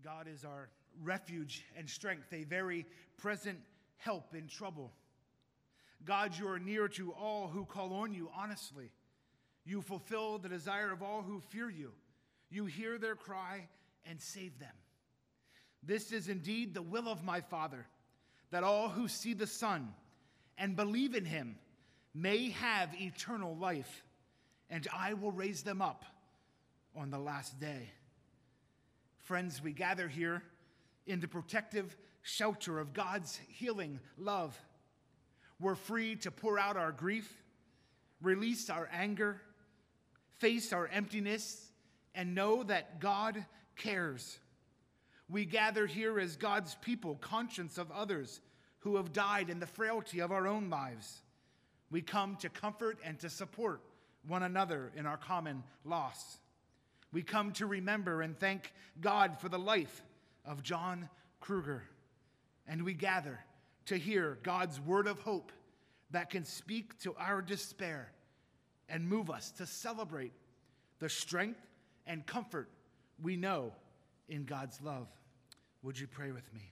God is our refuge and strength, a very present help in trouble. God, you are near to all who call on you honestly. You fulfill the desire of all who fear you. You hear their cry and save them. This is indeed the will of my Father, that all who see the Son and believe in him may have eternal life, and I will raise them up on the last day. Friends, we gather here in the protective shelter of God's healing love. We're free to pour out our grief, release our anger, face our emptiness, and know that God cares. We gather here as God's people, conscious of others who have died in the frailty of our own lives. We come to comfort and to support one another in our common loss. We come to remember and thank God for the life of John Kruger. And we gather to hear God's word of hope that can speak to our despair and move us to celebrate the strength and comfort we know in God's love. Would you pray with me?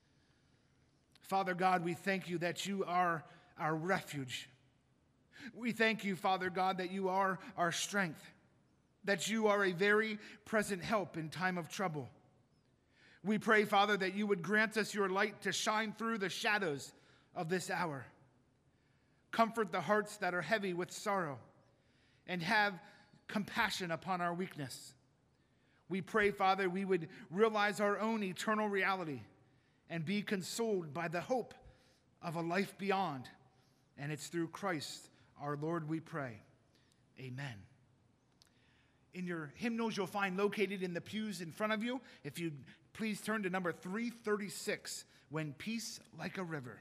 Father God, we thank you that you are our refuge. We thank you, Father God, that you are our strength, that you are a very present help in time of trouble. We pray, Father, that you would grant us your light to shine through the shadows of this hour. Comfort the hearts that are heavy with sorrow and have compassion upon our weakness. We pray, Father, we would realize our own eternal reality and be consoled by the hope of a life beyond. And it's through Christ, our Lord, we pray. Amen. In your hymnals, you'll find located in the pews in front of you, if you'd please turn to number 336, When Peace Like a River.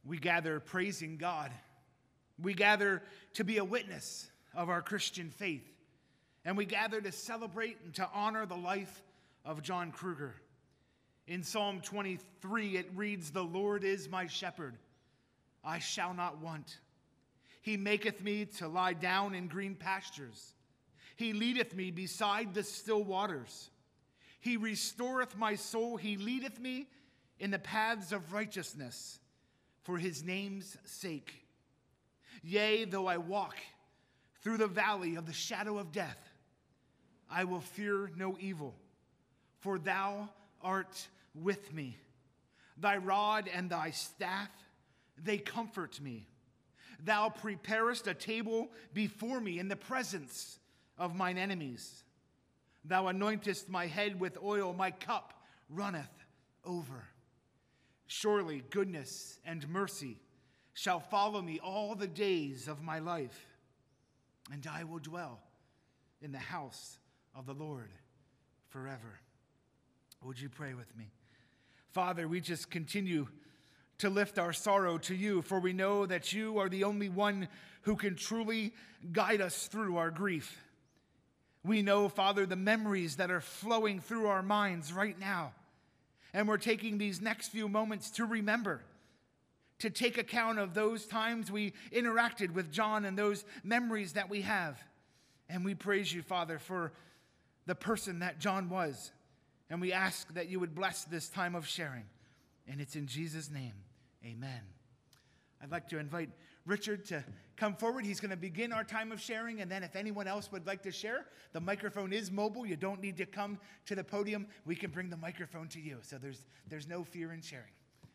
We gather praising God. We gather to be a witness of our Christian faith. And we gather to celebrate and to honor the life of John Kruger. In Psalm 23, it reads, "The Lord is my shepherd, I shall not want. He maketh me to lie down in green pastures. He leadeth me beside the still waters. He restoreth my soul. He leadeth me in the paths of righteousness for his name's sake. Yea, though I walk through the valley of the shadow of death, I will fear no evil, for thou art with me. Thy rod and thy staff, they comfort me. Thou preparest a table before me in the presence of mine enemies. Thou anointest my head with oil, my cup runneth over. Surely goodness and mercy shall follow me all the days of my life, and I will dwell in the house of the Lord forever." Would you pray with me? Father, we just continue to lift our sorrow to you, for we know that you are the only one who can truly guide us through our grief. We know, Father, the memories that are flowing through our minds right now. And we're taking these next few moments to remember, to take account of those times we interacted with John and those memories that we have. And we praise you, Father, for the person that John was. And we ask that you would bless this time of sharing. And it's in Jesus' name, amen. I'd like to invite Richard to come forward. He's going to begin our time of sharing, and then if anyone else would like to share, the microphone is mobile. You don't need to come to the podium. We can bring the microphone to you, so there's no fear in sharing.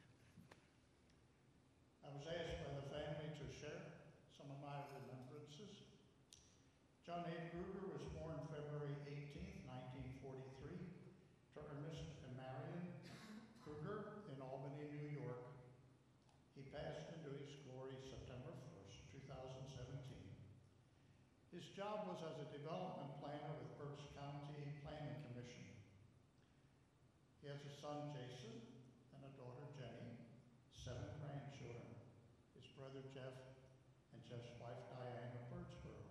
I was asked by the family to share some of my remembrances. John A. Kruger was born February 18th, 1943, to Ernest and Marion Kruger in Albany, New York. He passed into his glory September 1st, 2017. His job was as a development planner with Berks County Planning Commission. He has a son, Jason, and a daughter, Jenny, 7 grandchildren, his brother, Jeff, and Jeff's wife, Diane, of Birdsboro.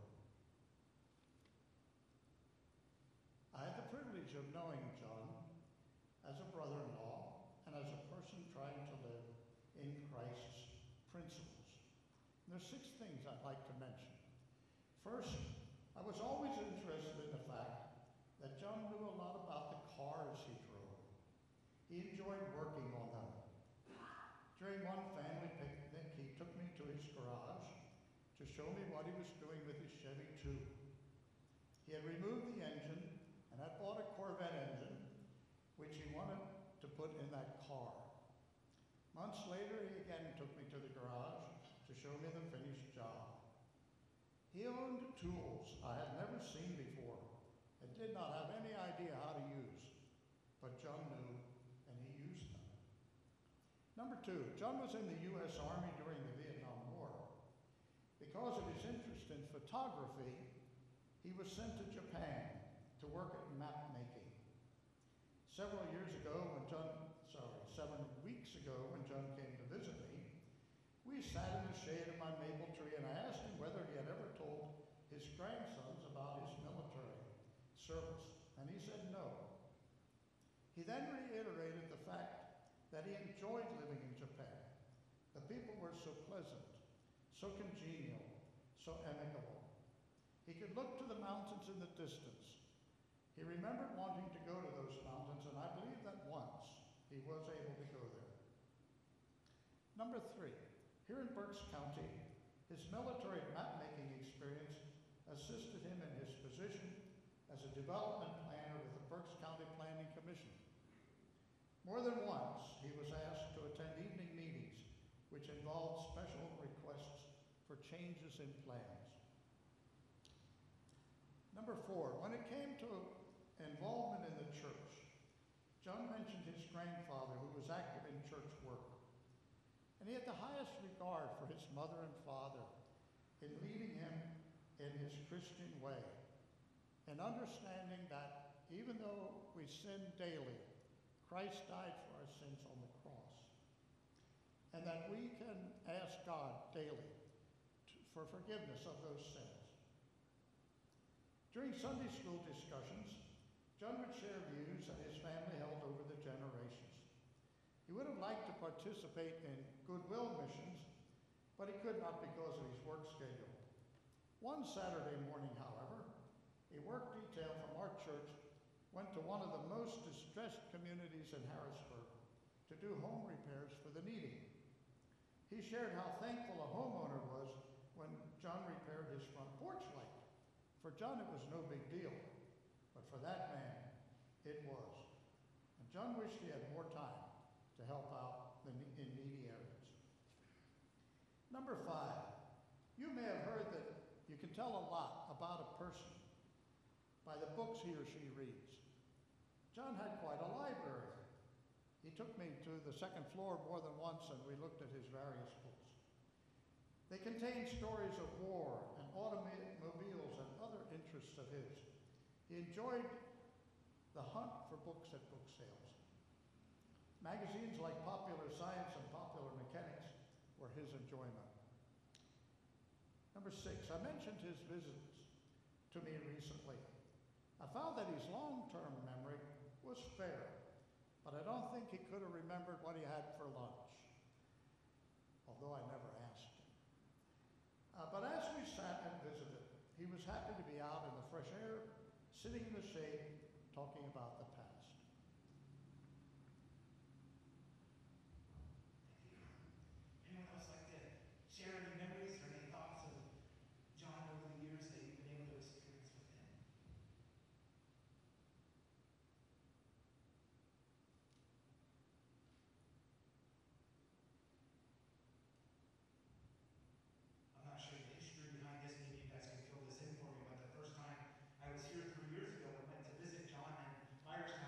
I had the privilege of knowing John as a brother-in-law and as a person trying to live in Christ's principles. And there's 6 things I'd like to mention. First, I was always interested in the fact that John knew a lot about the cars he drove. He enjoyed working on them. During one family picnic, he took me to his garage to show me what he was doing with his Chevy 2. He had removed the engine and had bought a Corvette engine, which he wanted to put in that car. Months later, he again took me to the garage to show me the finished job. He owned tools I had never seen before and did not have any idea how to use, but John knew and he used them. Number 2, John was in the U.S. Army during the Vietnam War. Because of his interest in photography, he was sent to Japan to work at map making. 7 weeks ago when John came to visit me, we sat in the shade of my maple tree and I asked him whether he had ever told his grandsons about his military service, and he said no. He then reiterated the fact that he enjoyed living in Japan. The people were so pleasant, so congenial, so amicable. He could look to the mountains in the distance. He remembered wanting to go to those mountains, and I believe that once he was able to go there. Number 3, here in Berks County, his military map-making experience assisted him in his position as a development planner with the Berks County Planning Commission. More than once, he was asked to attend evening meetings, which involved special requests for changes in plans. Number 4, when it came to involvement in the church, John mentioned his grandfather, who was active in church work. And he had the highest regard for his mother and father in leading him in his Christian way, and understanding that even though we sin daily, Christ died for our sins on the cross. and that we can ask God daily for forgiveness of those sins. During Sunday school discussions, John would share views that his family held over the generations. He would have liked to participate in goodwill missions, but he could not because of his work schedule. One Saturday morning, however, a work detail from our church went to one of the most distressed communities in Harrisburg to do home repairs for the needy. He shared how thankful a homeowner was when John repaired his front porch light. For John, it was no big deal, but for that man, it was. And John wished he had more time to help out in needy areas. Number 5, you may have heard that you can tell a lot about a person by the books he or she reads. John had quite a library. He took me to the second floor more than once and we looked at his various books. They contain stories of war and automobiles and other interests of his. He enjoyed the hunt for books at book sales. Magazines like Popular Science and Popular Mechanics were his enjoyment. Number 6, I mentioned his visits to me recently. I found that his long-term memory was fair, but I don't think he could have remembered what he had for lunch, although I never asked him. But as we sat and visited, he was happy to be out in the fresh air, sitting in the shade, talking about the past. Anyone else like to share any memories or any thoughts of John over the years that you've been able to experience with him? I'm not sure the history behind this. Maybe you guys can fill this in for me. But the first time I was here 3 years ago, we went to visit John in Myers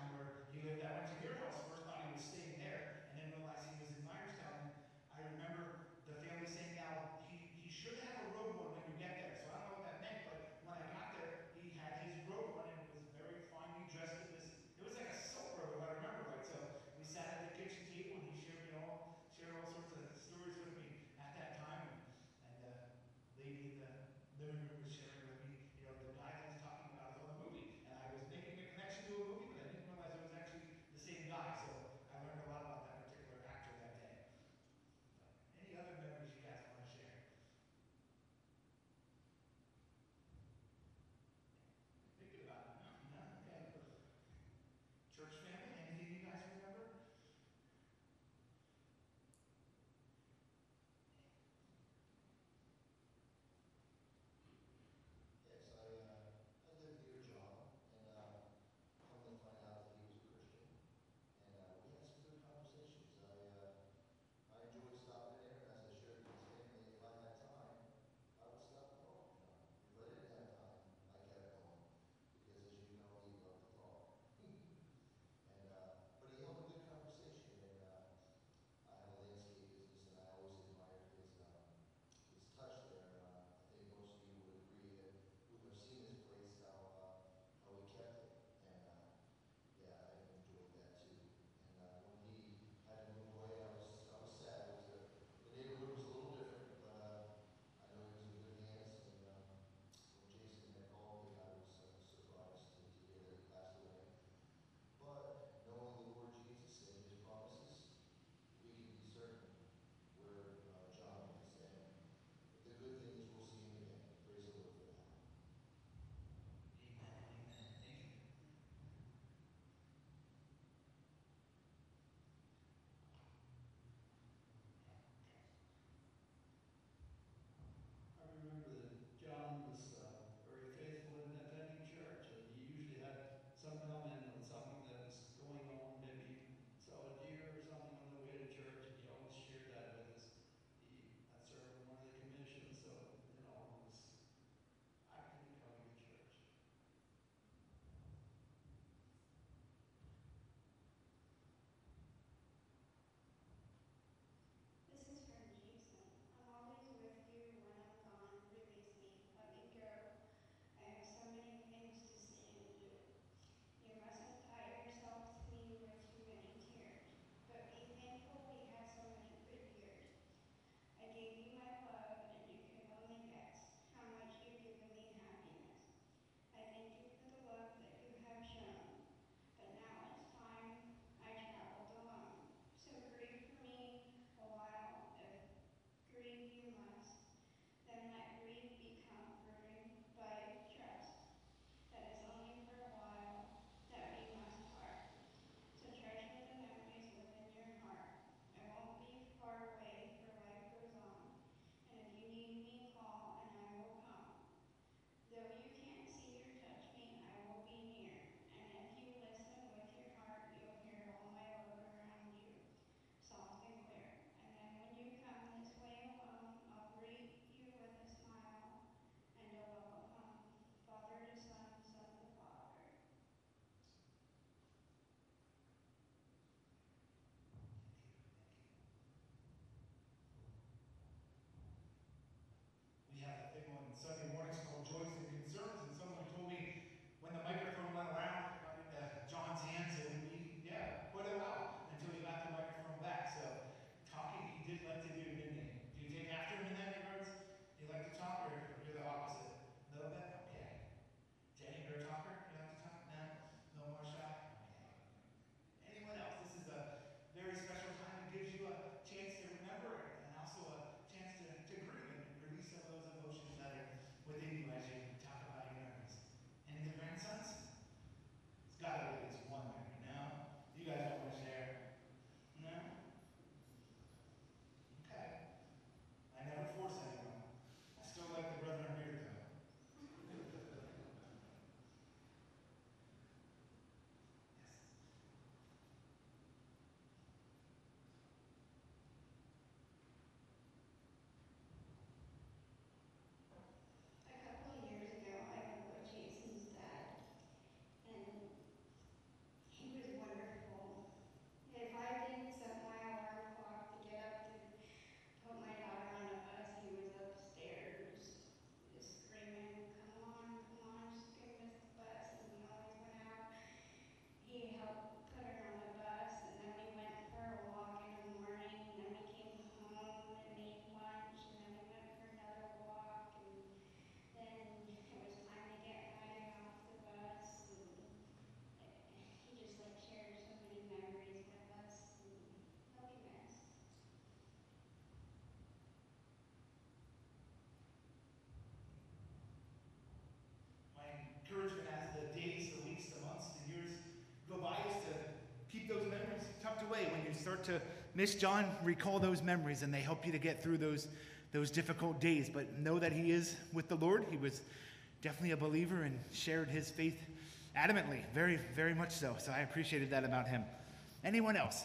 start to miss John, recall those memories, and they help you to get through those difficult days. But know that he is with the Lord. He was definitely a believer and shared his faith adamantly, very, very much so. So I appreciated that about him. Anyone else?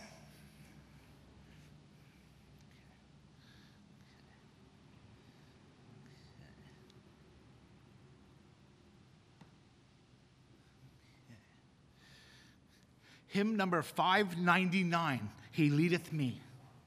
Hymn number 599, He Leadeth Me.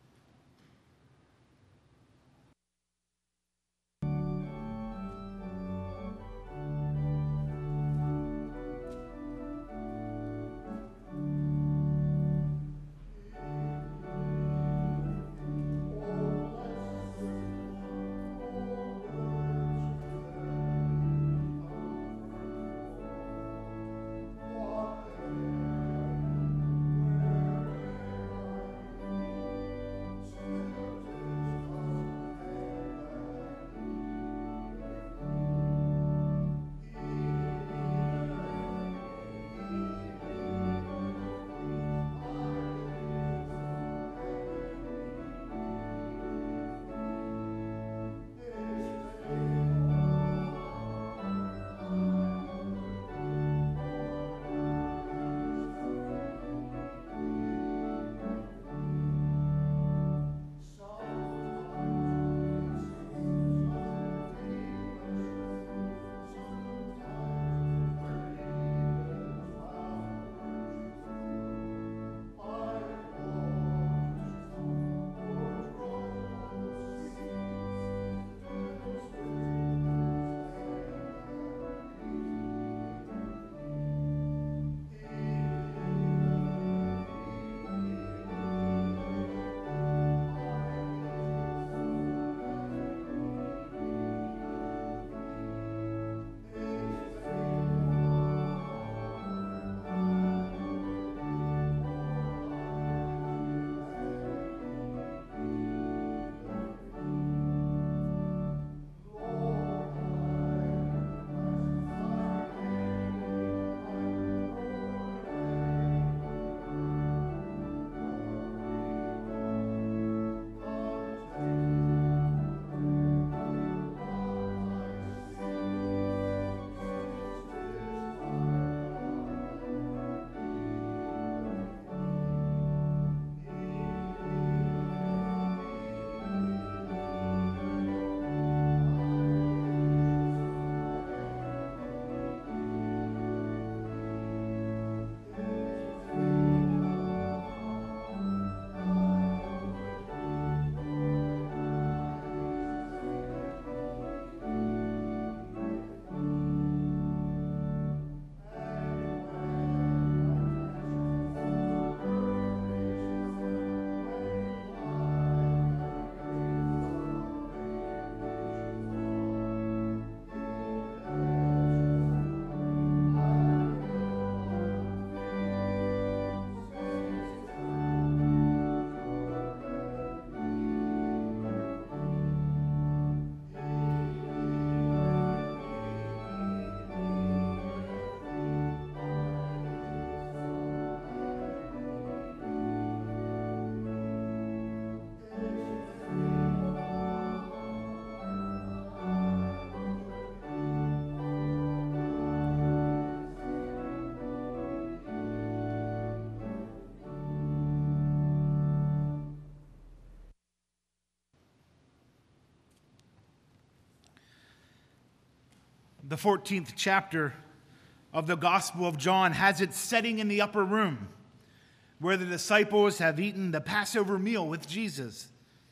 The 14th chapter of the Gospel of John has its setting in the upper room, where the disciples have eaten the Passover meal with Jesus.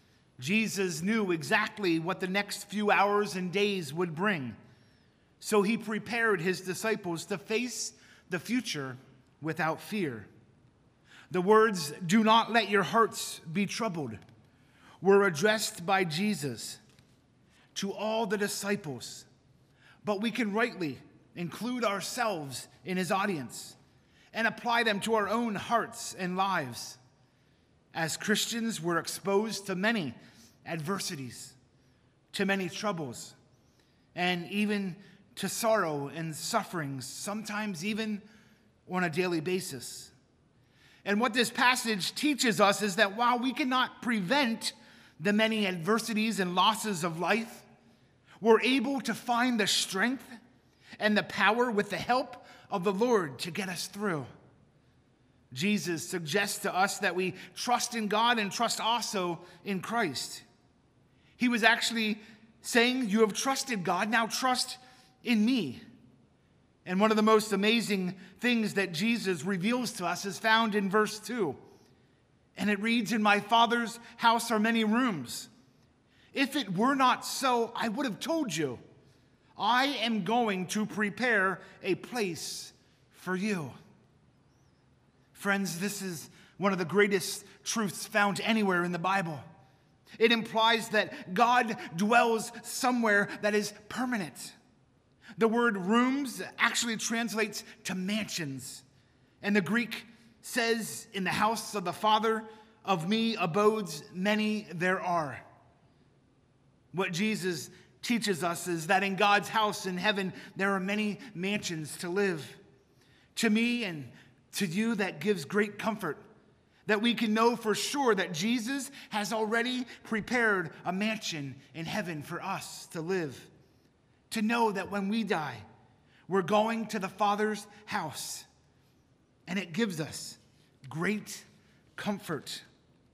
Jesus knew exactly what the next few hours and days would bring, so he prepared his disciples to face the future without fear. The words, "Do not let your hearts be troubled," were addressed by Jesus to all the disciples, but we can rightly include ourselves in his audience and apply them to our own hearts and lives. As Christians, we're exposed to many adversities, to many troubles, and even to sorrow and sufferings, sometimes even on a daily basis. And what this passage teaches us is that while we cannot prevent the many adversities and losses of life, we're able to find the strength and the power with the help of the Lord to get us through. Jesus suggests to us that we trust in God and trust also in Christ. He was actually saying, you have trusted God, now trust in me. And one of the most amazing things that Jesus reveals to us is found in verse 2. And it reads, in my Father's house are many rooms. If it were not so, I would have told you. I am going to prepare a place for you. Friends, this is one of the greatest truths found anywhere in the Bible. It implies that God dwells somewhere that is permanent. The word rooms actually translates to mansions. And the Greek says, in the house of the Father of me abodes many there are. What Jesus teaches us is that in God's house in heaven, there are many mansions to live. To me and to you, that gives great comfort, that we can know for sure that Jesus has already prepared a mansion in heaven for us to live. To know that when we die, we're going to the Father's house. And it gives us great comfort.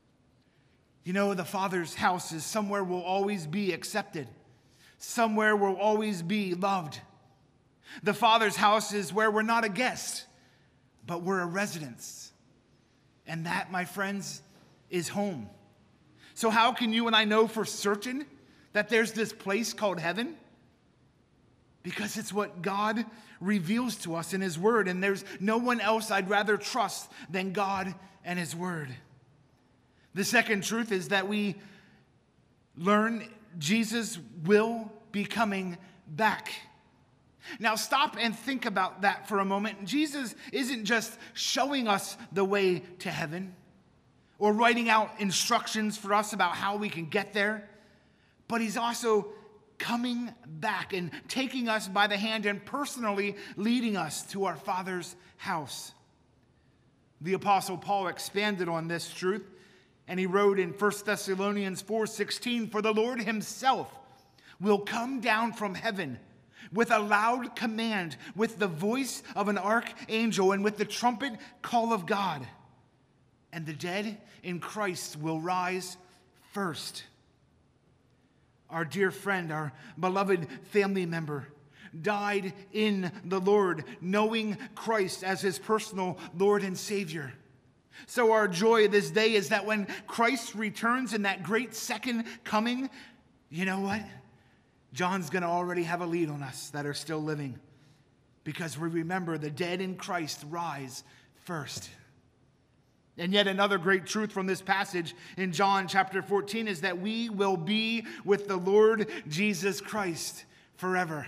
You know, the Father's house is somewhere we'll always be accepted. Somewhere we'll always be loved. The Father's house is where we're not a guest, but we're a residence. And that, my friends, is home. So how can you and I know for certain that there's this place called heaven? Because it's what God reveals to us in His Word, and there's no one else I'd rather trust than God and His Word. The second truth is that we learn Jesus will be coming back. Now stop and think about that for a moment. Jesus isn't just showing us the way to heaven or writing out instructions for us about how we can get there, but He's also coming back and taking us by the hand and personally leading us to our Father's house. The Apostle Paul expanded on this truth, and he wrote in 1 Thessalonians 4:16, for the Lord Himself will come down from heaven with a loud command, with the voice of an archangel, and with the trumpet call of God. And the dead in Christ will rise first. Our dear friend, our beloved family member, died in the Lord, knowing Christ as his personal Lord and Savior. So our joy this day is that when Christ returns in that great second coming, you know what? John's going to already have a lead on us that are still living, because we remember the dead in Christ rise first. And yet another great truth from this passage in John chapter 14 is that we will be with the Lord Jesus Christ forever.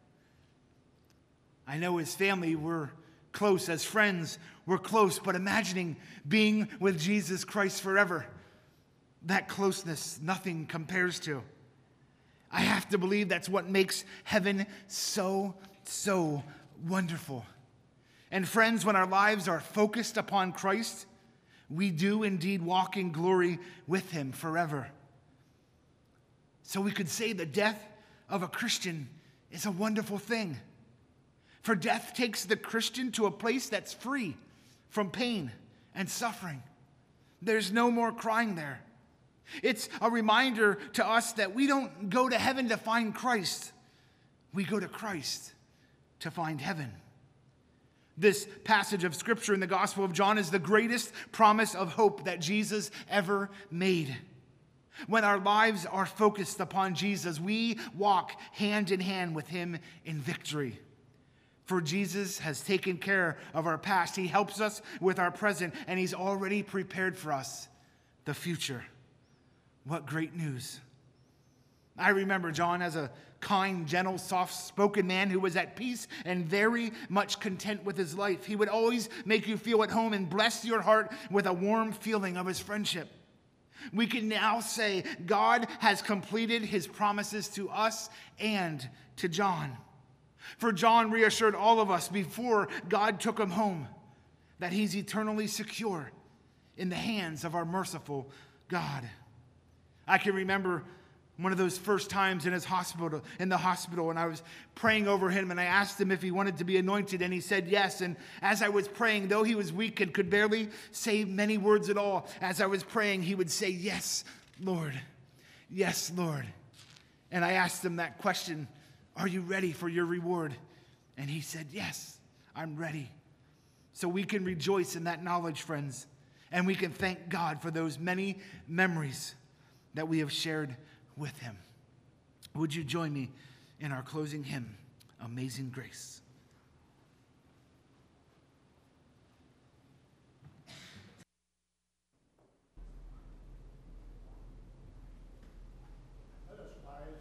I know as family we're close, as friends we're close, but imagining being with Jesus Christ forever, that closeness nothing compares to. I have to believe that's what makes heaven so, so wonderful. And friends, when our lives are focused upon Christ, we do indeed walk in glory with Him forever. So we could say the death of a Christian is a wonderful thing. For death takes the Christian to a place that's free from pain and suffering. There's no more crying there. It's a reminder to us that we don't go to heaven to find Christ. We go to Christ to find heaven. This passage of Scripture in the Gospel of John is the greatest promise of hope that Jesus ever made. When our lives are focused upon Jesus, we walk hand in hand with Him in victory. For Jesus has taken care of our past. He helps us with our present, and He's already prepared for us the future. What great news. I remember John as a kind, gentle, soft-spoken man who was at peace and very much content with his life. He would always make you feel at home and bless your heart with a warm feeling of His friendship. We can now say God has completed His promises to us and to John. For John reassured all of us before God took him home that he's eternally secure in the hands of our merciful God. I can remember one of those first times in the hospital, and I was praying over him, and I asked him if he wanted to be anointed, and he said yes. And as I was praying, though he was weak and could barely say many words at all, as I was praying, he would say, "Yes, Lord. Yes, Lord." And I asked him that question, "Are you ready for your reward?" And he said, "Yes, I'm ready." So we can rejoice in that knowledge, friends, and we can thank God for those many memories that we have shared with him. Would you join me in our closing hymn, Amazing Grace? Let us rise.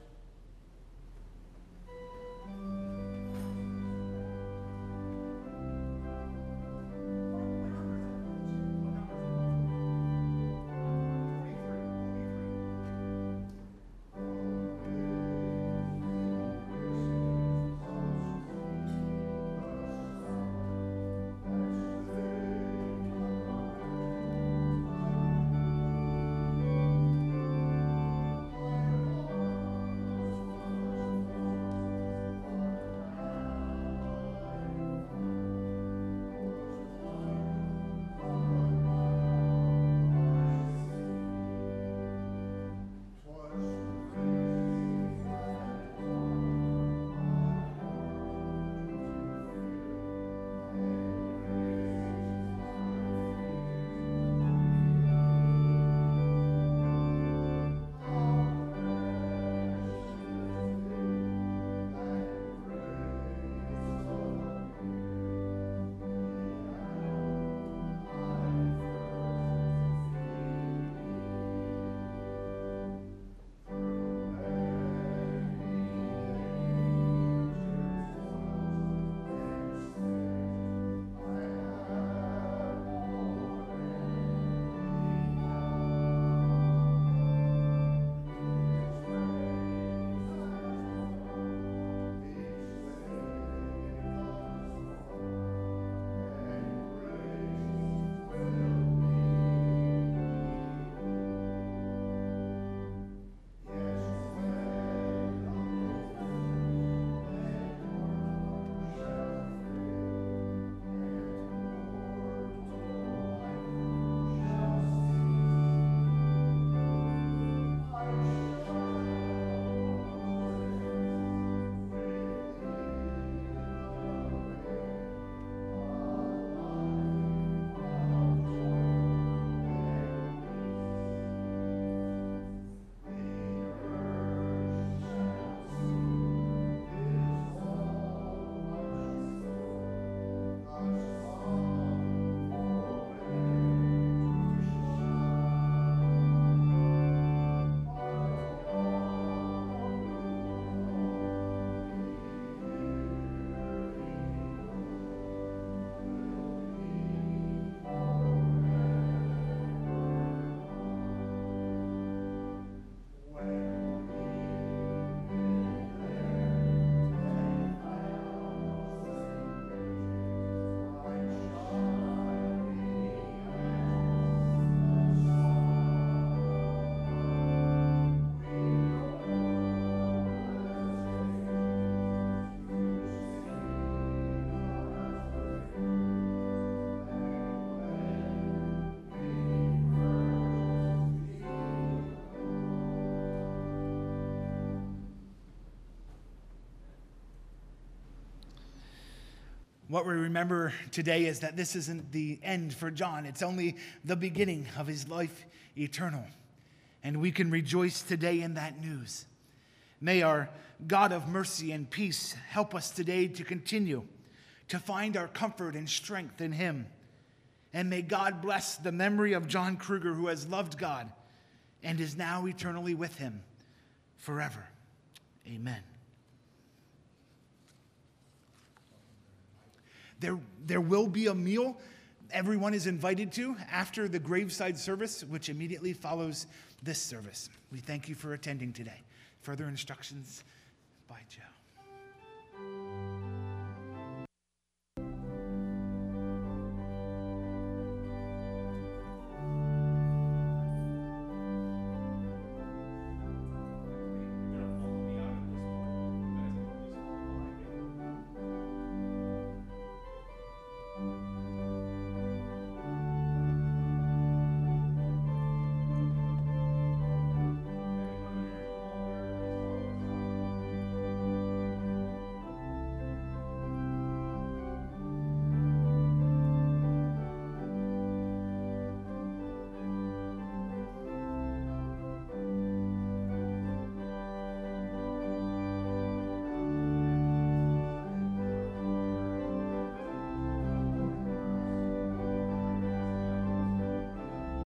What we remember today is that this isn't the end for John. It's only the beginning of his life eternal. And we can rejoice today in that news. May our God of mercy and peace help us today to continue to find our comfort and strength in him. And may God bless the memory of John Kruger, who has loved God and is now eternally with him forever. Amen. There will be a meal everyone is invited to after the graveside service, which immediately follows this service. We thank you for attending today. Further instructions by Joe.